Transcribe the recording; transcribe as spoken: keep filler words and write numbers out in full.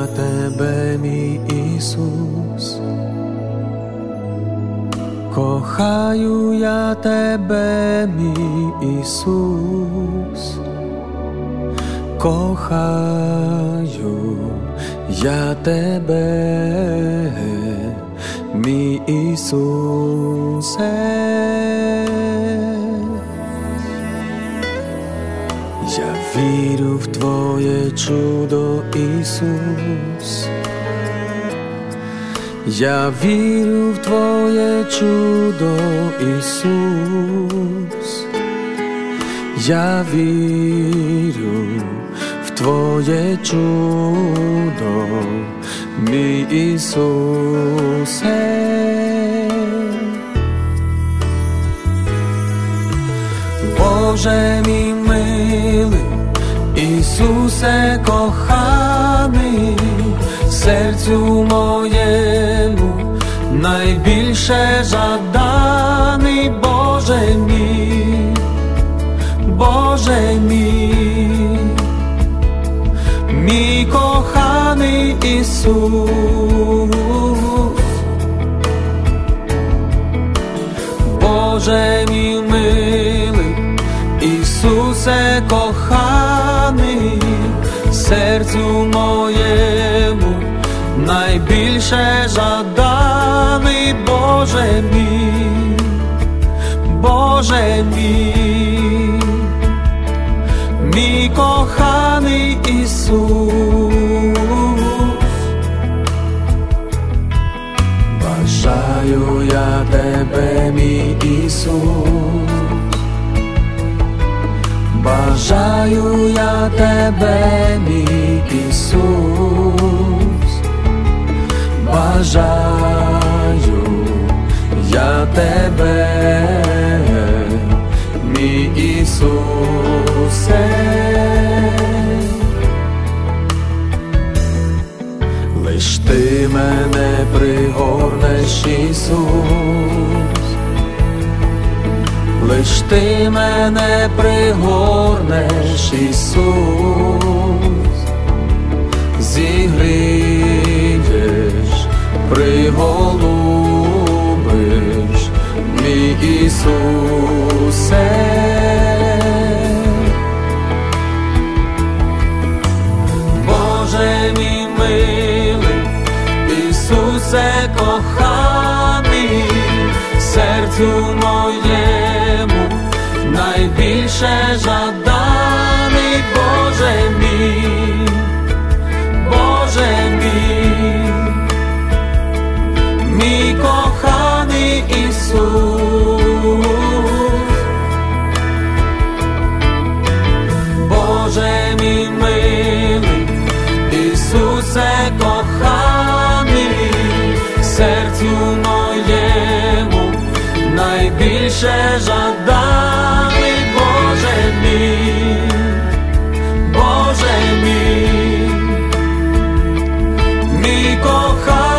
я Тебе, мій Ісус, кохаю я Тебе, мій Ісус, кохаю я Тебе, мій Ісусе. Я вірю в Твоє чудо, Ісус. Я вірю в Твоє чудо, Ісус. Я вірю в Твоє чудо, мій Ісусе. Боже мій милий, Ісусе коханий, серцю моєму найбільше жаданий. Боже мій, Боже мій, мій коханий Ісус. Боже мій милий, Ісусе коханий, серцю моєму найбільше жаданий. Боже мій, Боже мій, мій коханий Ісус. Бажаю я Тебе, мій Ісус, бажаю я Тебе, мій Ісус, бажаю я Тебе, мій Ісусе. Лиш Ти мене пригорнеш, Ісус, лиш Ти мене пригорнеш, Ісус, зігрієш, приголубиш, мій Ісусе. Боже мій милий, Ісусе коханий, серцю моєму найбільше жаданий. Боже мій, Боже мій, мій коханий Ісус. Боже мій милий, Ісусе коханий, серцю моєму найбільше жаданий. Боже мій, Боже мій, мій коханий